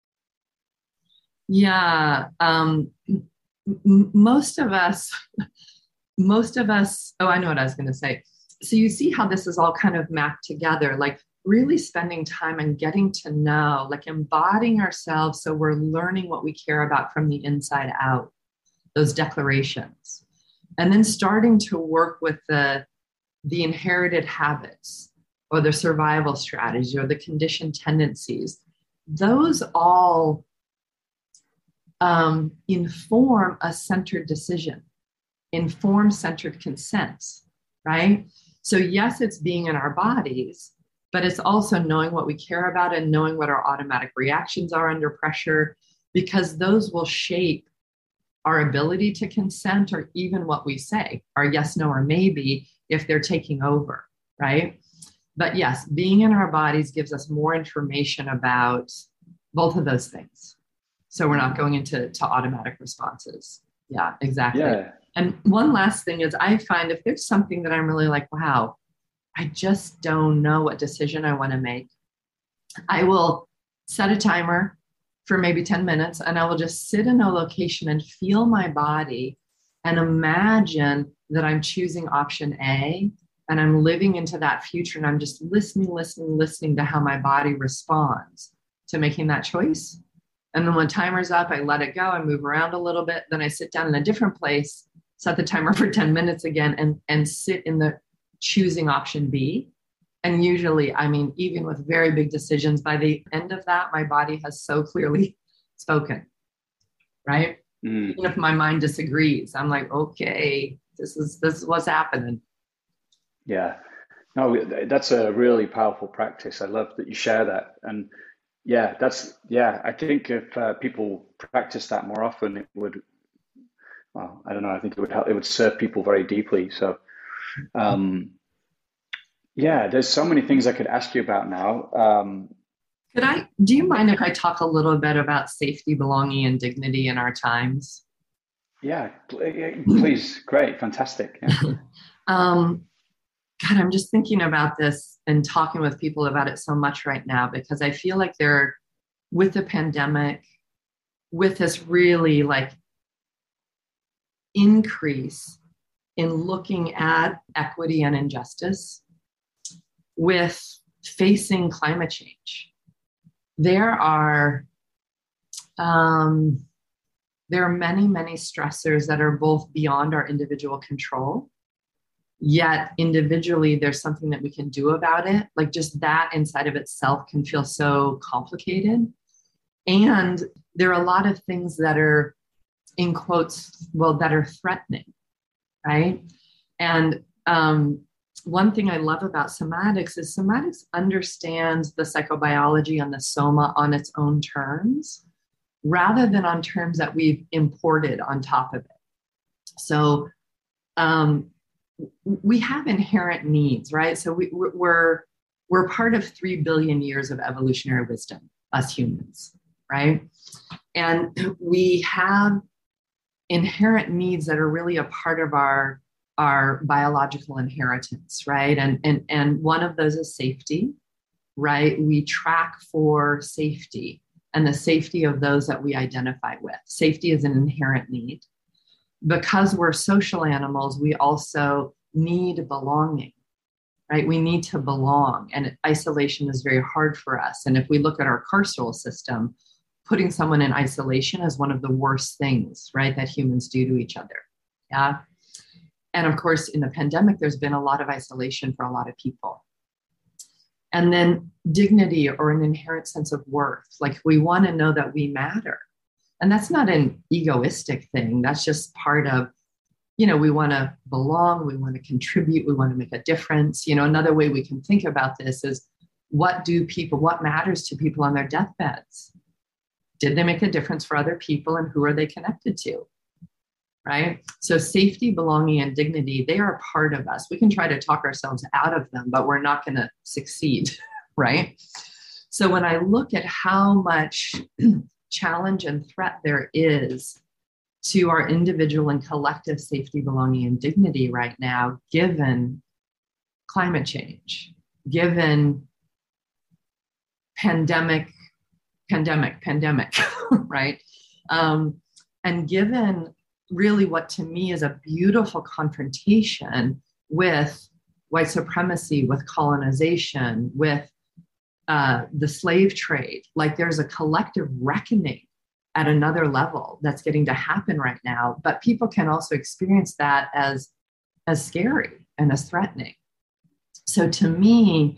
Yeah. Um, m- most of us, most of us, oh, I know what I was going to say. So you see how this is all kind of mapped together, like really spending time and getting to know, like embodying ourselves. So we're learning what we care about from the inside out, those declarations, and then starting to work with the, the inherited habits or the survival strategies or the conditioned tendencies. Those all um, inform a centered decision, inform centered consent, right? So yes, it's being in our bodies, but it's also knowing what we care about and knowing what our automatic reactions are under pressure, because those will shape our ability to consent or even what we say, our yes, no, or maybe, if they're taking over, right? But yes, being in our bodies gives us more information about both of those things. So we're not going into to automatic responses. Yeah, exactly. Yeah. And one last thing is I find if there's something that I'm really like, wow, I just don't know what decision I want to make, I will set a timer for maybe ten minutes and I will just sit in a location and feel my body and imagine that I'm choosing option A and I'm living into that future and I'm just listening, listening, listening to how my body responds to making that choice. And then when timer's up, I let it go, I move around a little bit, then I sit down in a different place, set the timer for ten minutes again, and, and sit in the choosing option B. And usually, I mean, even with very big decisions, by the end of that, my body has so clearly spoken, right? Mm. Even if my mind disagrees, I'm like, okay, this is, this is what's happening. Yeah, no, that's a really powerful practice. I love that you share that. And yeah, that's, yeah, I think if uh, people practice that more often, it would, well, I don't know, I think it would help, it would serve people very deeply. So, um, yeah, there's so many things I could ask you about now. Um, could I, do you mind if I talk a little bit about safety, belonging, and dignity in our times? Yeah, please. Great. Fantastic. Yeah. um, God, I'm just thinking about this and talking with people about it so much right now, because I feel like they're, with the pandemic, with this really like increase in looking at equity and injustice, with facing climate change, there are um, there are many, many stressors that are both beyond our individual control. Yet individually, there's something that we can do about it. Like just that inside of itself can feel so complicated. And there are a lot of things that are, in quotes, well, that are threatening, right? And um, one thing I love about somatics is somatics understands the psychobiology and the soma on its own terms, rather than on terms that we've imported on top of it. So, um, we have inherent needs, right? So we, we're, we're part of three billion years of evolutionary wisdom, us humans, right? And we have inherent needs that are really a part of our, our biological inheritance, right? And, and, and one of those is safety, right? We track for safety and the safety of those that we identify with. Safety is an inherent need. Because we're social animals, we also need belonging, right? We need to belong, and isolation is very hard for us. And if we look at our carceral system, putting someone in isolation is one of the worst things, right, that humans do to each other. Yeah. And of course, in the pandemic, there's been a lot of isolation for a lot of people. And then dignity, or an inherent sense of worth. Like we want to know that we matter. And that's not an egoistic thing. That's just part of, you know, we want to belong, we want to contribute, we want to make a difference. You know, another way we can think about this is, what do people, what matters to people on their deathbeds? Did they make a difference for other people, and who are they connected to? Right? So safety, belonging, and dignity, they are a part of us. We can try to talk ourselves out of them, but we're not going to succeed, right? So when I look at how much challenge and threat there is to our individual and collective safety, belonging, and dignity right now, given climate change, given pandemic, pandemic, pandemic, right? Um, and given really what to me is a beautiful confrontation with white supremacy, with colonization, with uh, the slave trade. Like there's a collective reckoning at another level that's getting to happen right now, but people can also experience that as, as scary and as threatening. So to me,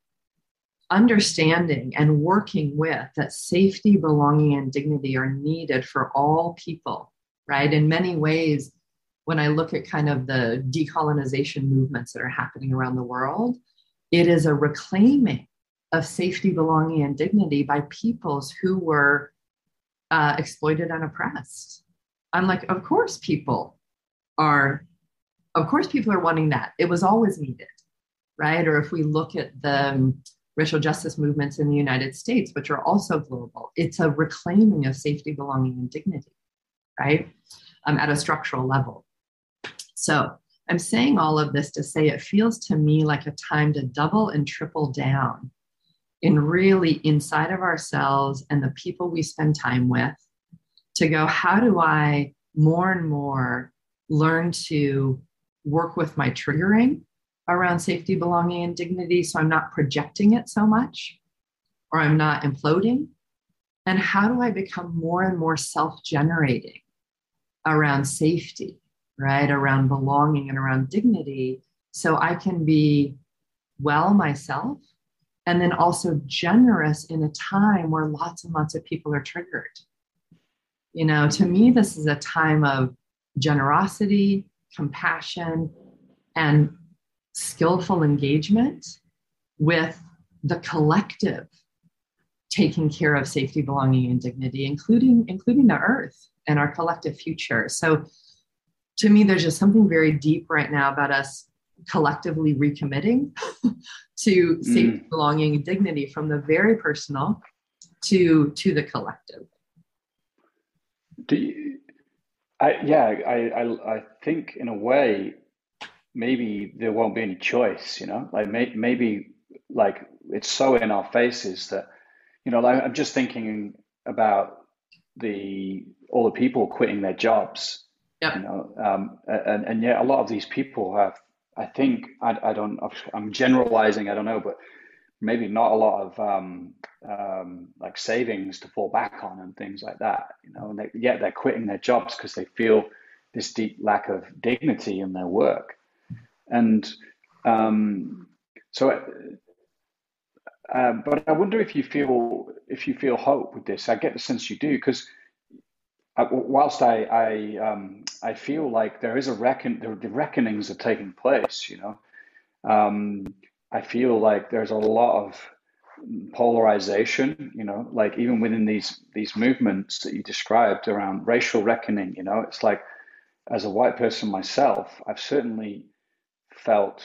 understanding and working with that safety, belonging, and dignity are needed for all people, right? In many ways, when I look at kind of the decolonization movements that are happening around the world, it is a reclaiming of safety, belonging, and dignity by peoples who were uh, exploited and oppressed. I'm like, of course people are, of course people are wanting that. It was always needed, right? Or if we look at the um, racial justice movements in the United States, which are also global, it's a reclaiming of safety, belonging, and dignity, right? Um, at a structural level. So I'm saying all of this to say it feels to me like a time to double and triple down in really inside of ourselves and the people we spend time with, to go, how do I more and more learn to work with my triggering around safety, belonging, and dignity, so I'm not projecting it so much, or I'm not imploding? And how do I become more and more self-generating around safety, right? Around belonging and around dignity, so I can be well myself, and then also generous in a time where lots and lots of people are triggered. You know, to me, this is a time of generosity, compassion, and skillful engagement with the collective taking care of safety, belonging, and dignity, including, including the earth and our collective future. So to me, there's just something very deep right now about us collectively recommitting to mm. safety, belonging, and dignity, from the very personal to, to the collective. Do you, I, yeah, I, I, I think in a way, maybe there won't be any choice, you know, like may, maybe like it's so in our faces that, you know, like I'm just thinking about the, all the people quitting their jobs, yep. you know, um, and, and yet a lot of these people have, I think, I, I don't, I'm generalizing, I don't know, but maybe not a lot of um, um, like savings to fall back on and things like that, you know, and they, yet they're quitting their jobs because they feel this deep lack of dignity in their work. And um, so, uh, but I wonder if you feel, if you feel hope with this. I get the sense you do, because whilst I, I, um, I feel like there is a reckon, the reckonings are taking place, you know, um, I feel like there's a lot of polarization, you know, like even within these, these movements that you described around racial reckoning, you know, it's like, as a white person myself, I've certainly felt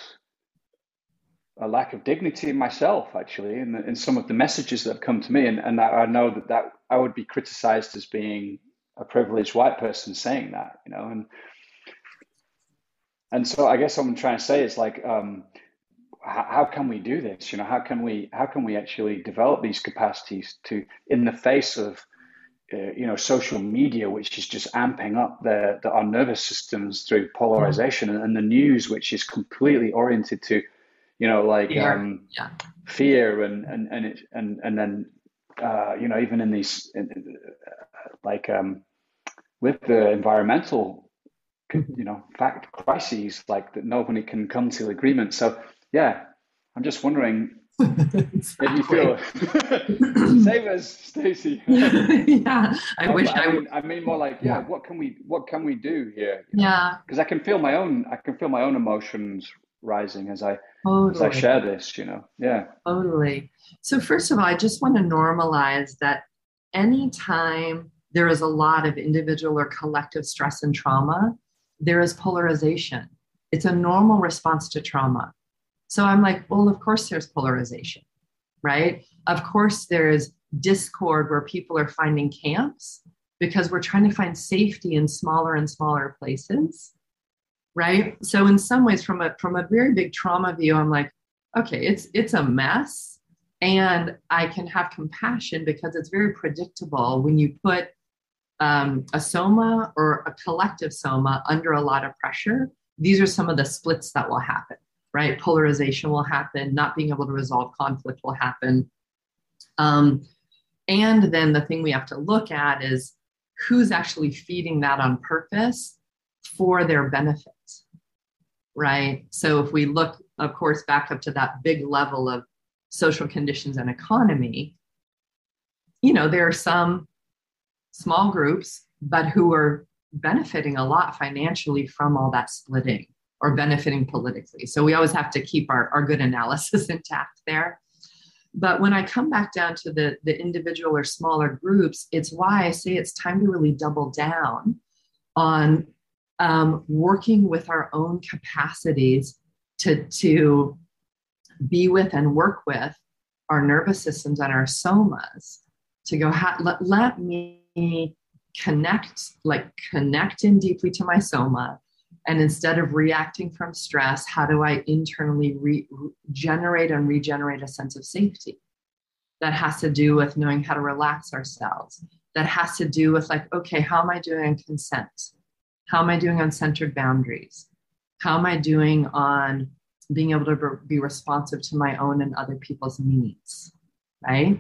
a lack of dignity in myself, actually, in, in some of the messages that have come to me. And, and I know that, that I would be criticized as being a privileged white person saying that, you know, and and so I guess what I'm trying to say is like, um, how, how can we do this? You know, how can we how can we actually develop these capacities to, in the face of, uh, you know, social media, which is just amping up the, the our nervous systems through polarization, and, and the news, which is completely oriented to, you know, like fear, um, yeah. fear and and and it, and and then uh, you know, even in these in, like um, with the environmental, you know, fact crises, like that nobody can come to agreement. So yeah, I'm just wondering if you feel save us, Stacey. Yeah, I no, wish I, I mean, I mean more like yeah, yeah, what can we what can we do here? You know? Yeah, because I can feel my own I can feel my own emotions rising as I totally. as I share this. You know, yeah, totally. So first of all, I just want to normalize that anytime there is a lot of individual or collective stress and trauma, there is polarization. It's a normal response to trauma. So I'm like, well, of course there's polarization, right? Of course there's discord where people are finding camps because we're trying to find safety in smaller and smaller places, right? So in some ways, from a from a very big trauma view, I'm like, okay, it's it's a mess, and I can have compassion because it's very predictable when you put um, a soma or a collective soma under a lot of pressure. These are some of the splits that will happen, right? Polarization will happen, not being able to resolve conflict will happen. Um, and then the thing we have to look at is who's actually feeding that on purpose for their benefit, right? So if we look, of course, back up to that big level of social conditions and economy, you know, there are some small groups, but who are benefiting a lot financially from all that splitting or benefiting politically. So we always have to keep our, our good analysis intact there. But when I come back down to the, the individual or smaller groups, it's why I say it's time to really double down on um, working with our own capacities to, to be with and work with our nervous systems and our somas to go, ha- let, let me connect, like connect in deeply to my soma. And instead of reacting from stress, how do I internally re- generate and regenerate a sense of safety? That has to do with knowing how to relax ourselves. That has to do with like, okay, how am I doing on consent? How am I doing on centered boundaries? How am I doing on being able to be responsive to my own and other people's needs, right?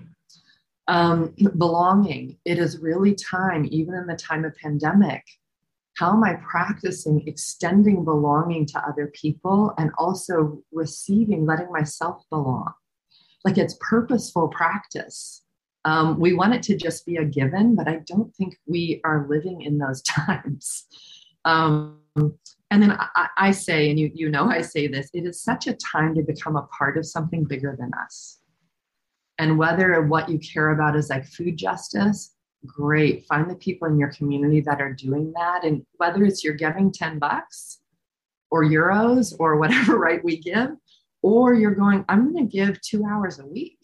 Um, belonging. It is really time, even in the time of pandemic, how am I practicing extending belonging to other people and also receiving, letting myself belong? Like it's purposeful practice. Um, we want it to just be a given, but I don't think we are living in those times. Um, and then I, I say, and you, you know, I say this, it is such a time to become a part of something bigger than us. And whether what you care about is like food justice, great. Find the people in your community that are doing that. And whether it's you're giving ten bucks or euros or whatever, right, we give, or you're going, I'm going to give two hours a week,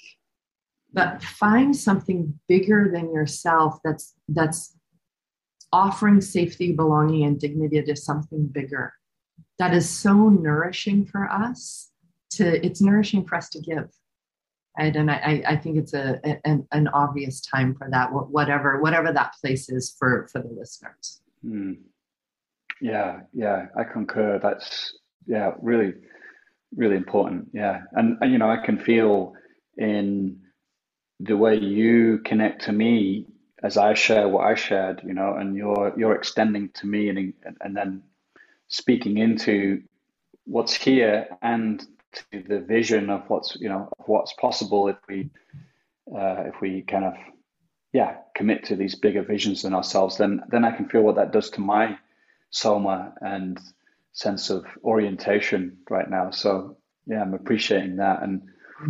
but find something bigger than yourself that's, that's offering safety, belonging, and dignity to something bigger. That is so nourishing for us to, it's nourishing for us to give. Right? And I, I think it's a, an, an obvious time for that, whatever, whatever that place is for, for the listeners. Mm. Yeah, yeah, I concur. That's, yeah, really, really important. Yeah. And, and, you know, I can feel in the way you connect to me as I share what I shared, you know, and you're, you're extending to me and, and then speaking into what's here and to the vision of what's, you know, of what's possible if we, uh, if we kind of, yeah, commit to these bigger visions than ourselves, then, then I can feel what that does to my soma and sense of orientation right now. So yeah, I'm appreciating that. And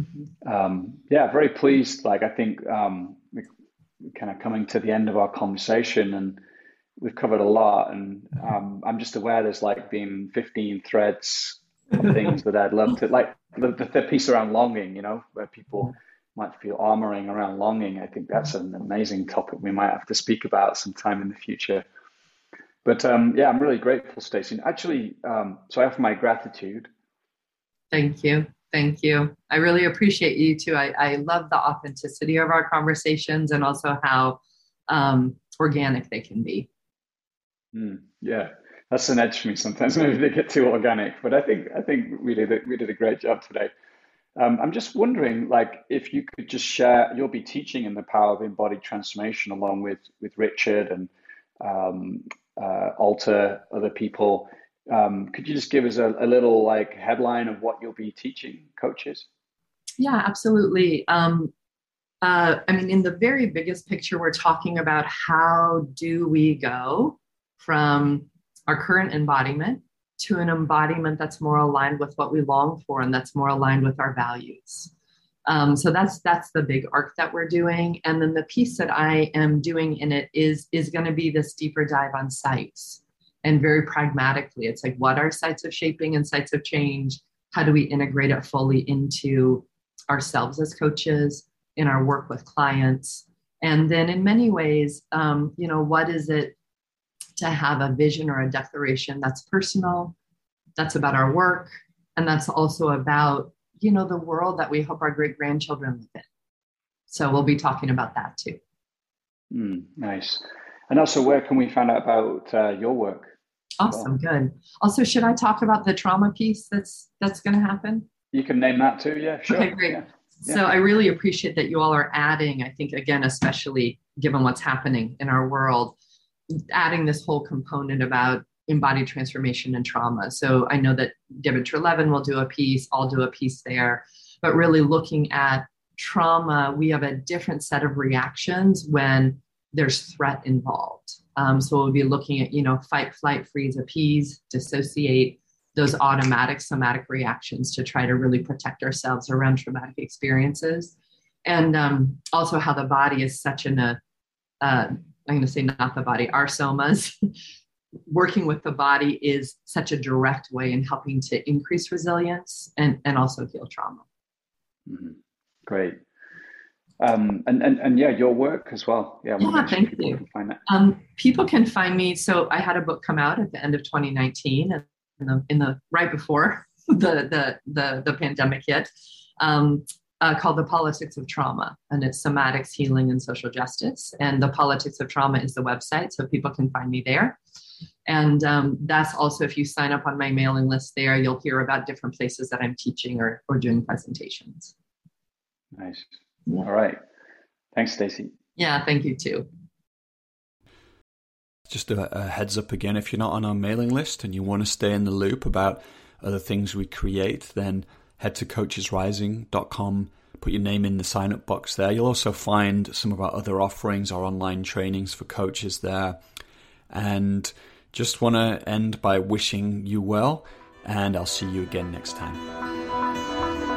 um, yeah, very pleased. Like, I think um, we, we're kind of coming to the end of our conversation and we've covered a lot. And um, I'm just aware there's like been fifteen threads of things that I'd love to, like the, the piece around longing, you know, where people might feel armoring around longing. I think that's an amazing topic we might have to speak about sometime in the future. But um, yeah, I'm really grateful, Stacey. Actually, um, so I offer my gratitude. Thank you. Thank you. I really appreciate you too. I, I love the authenticity of our conversations and also how um, organic they can be. Mm, yeah, that's an edge for me sometimes. Maybe they get too organic, but I think I think we did a, we did a great job today. Um, I'm just wondering, like, if you could just share. You'll be teaching in the power of embodied transformation along with with Richard and um, uh, Alter, other people. Um, could you just give us a, a little like headline of what you'll be teaching coaches? Yeah, absolutely. Um, uh, I mean, in the very biggest picture, we're talking about how do we go from our current embodiment to an embodiment that's more aligned with what we long for and that's more aligned with our values. Um, so that's that's the big arc that we're doing. And then the piece that I am doing in it is is going to be this deeper dive on sites. And very pragmatically, it's like, what are sites of shaping and sites of change? How do we integrate it fully into ourselves as coaches, in our work with clients? And then in many ways, um, you know, what is it to have a vision or a declaration that's personal, that's about our work, and that's also about, you know, the world that we hope our great grandchildren live in. So we'll be talking about that too. Mm, nice. And also, where can we find out about uh, your work? Awesome, well, good. Also, should I talk about the trauma piece that's that's going to happen? You can name that too, yeah, sure. Okay, great. Yeah. Yeah. So I really appreciate that you all are adding, I think, again, especially given what's happening in our world, adding this whole component about embodied transformation and trauma. So I know that David Treleaven will do a piece, I'll do a piece there, but really looking at trauma, we have a different set of reactions when there's threat involved. Um, so we'll be looking at, you know, fight, flight, freeze, appease, dissociate, those automatic somatic reactions to try to really protect ourselves around traumatic experiences. And um, also how the body is such an, uh, uh, I'm going to say not the body, our somas, working with the body is such a direct way in helping to increase resilience and, and also heal trauma. Mm-hmm. Great. Um, and, and, and yeah, your work as well. Yeah, yeah thank you. Can find that. Um, people can find me. So I had a book come out at the end of twenty nineteen, and in the, in the right before the, the, the, the pandemic hit, um, uh, called The Politics of Trauma. And it's somatics, healing, and social justice. And The Politics of Trauma is the website, so people can find me there. And um, that's also, if you sign up on my mailing list there, you'll hear about different places that I'm teaching or, or doing presentations. Nice. Yeah. All right. Thanks, Stacey. Yeah, thank you too. Just a, a heads up again, if you're not on our mailing list and you want to stay in the loop about other things we create, then head to coaches rising dot com, put your name in the sign up box there. You'll also find some of our other offerings, our online trainings for coaches there. And just want to end by wishing you well, and I'll see you again next time.